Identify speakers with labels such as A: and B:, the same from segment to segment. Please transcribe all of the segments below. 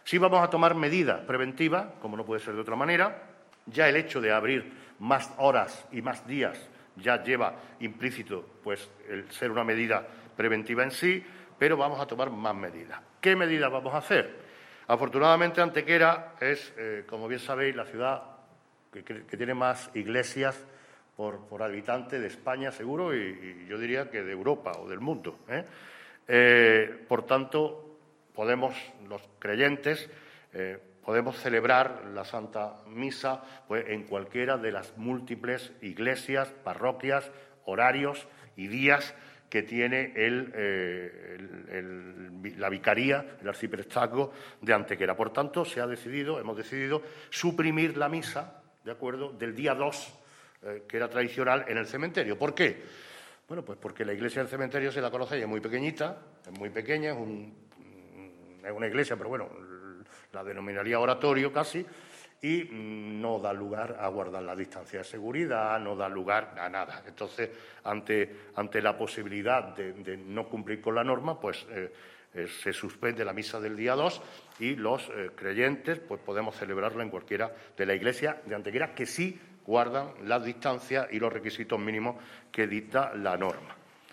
A: Sí vamos a tomar medidas preventivas, como no puede ser de otra manera. Ya el hecho de abrir más horas y más días ya lleva implícito pues, el ser una medida preventiva en sí, pero vamos a tomar más medidas. ¿Qué medidas vamos a hacer? Afortunadamente, Antequera es, como bien sabéis, la ciudad que tiene más iglesias por habitante de España, seguro, y yo diría que de Europa o del mundo. Por tanto, los creyentes, podemos celebrar la Santa Misa pues, en cualquiera de las múltiples iglesias, parroquias, horarios y días que tiene la vicaría, el arciprestazgo de Antequera. Por tanto, hemos decidido suprimir la misa, ¿de acuerdo?, del día 2, que era tradicional en el cementerio. ¿Por qué? Bueno, pues porque la iglesia del cementerio, se la conoce, es muy pequeñita, es muy pequeña, es una iglesia, pero bueno, la denominaría oratorio casi, y no da lugar a guardar la distancia de seguridad, no da lugar a nada. Entonces, ante la posibilidad de no cumplir con la norma, pues se suspende la misa del día 2 y los creyentes pues podemos celebrarla en cualquiera de la iglesia de Antequera, que sí guardan las distancias y los requisitos mínimos que dicta la norma.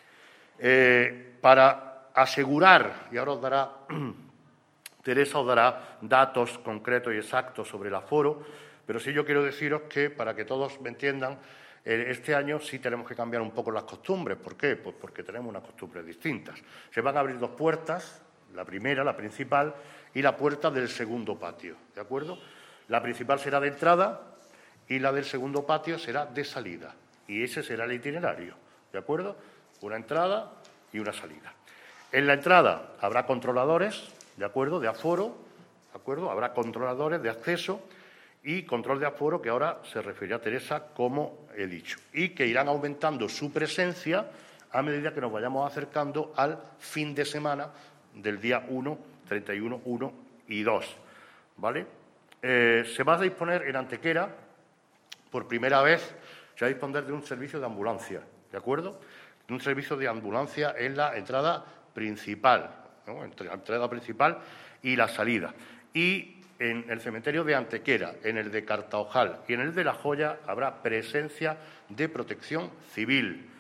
A: Para asegurar, y ahora Teresa os dará datos concretos y exactos sobre el aforo, pero sí yo quiero deciros que, para que todos me entiendan, este año sí tenemos que cambiar un poco las costumbres. ¿Por qué? Pues porque tenemos unas costumbres distintas. Se van a abrir dos puertas, la primera, la principal, y la puerta del segundo patio, ¿de acuerdo? La principal será de entrada y la del segundo patio será de salida. Y ese será el itinerario, ¿de acuerdo? Una entrada y una salida. En la entrada habrá controladores, ¿de acuerdo?, de aforo, ¿de acuerdo? Habrá controladores de acceso y control de aforo, que ahora se referirá Teresa, como he dicho, y que irán aumentando su presencia a medida que nos vayamos acercando al fin de semana del día 1, 31, 1 y 2, ¿vale? Se va a disponer en Antequera, por primera vez, se va a disponer de un servicio de ambulancia, ¿de acuerdo? De un servicio de ambulancia en la entrada principal, ¿no?, entre la entrada principal y la salida. Y en el cementerio de Antequera, en el de Cartaojal y en el de La Joya habrá presencia de protección civil,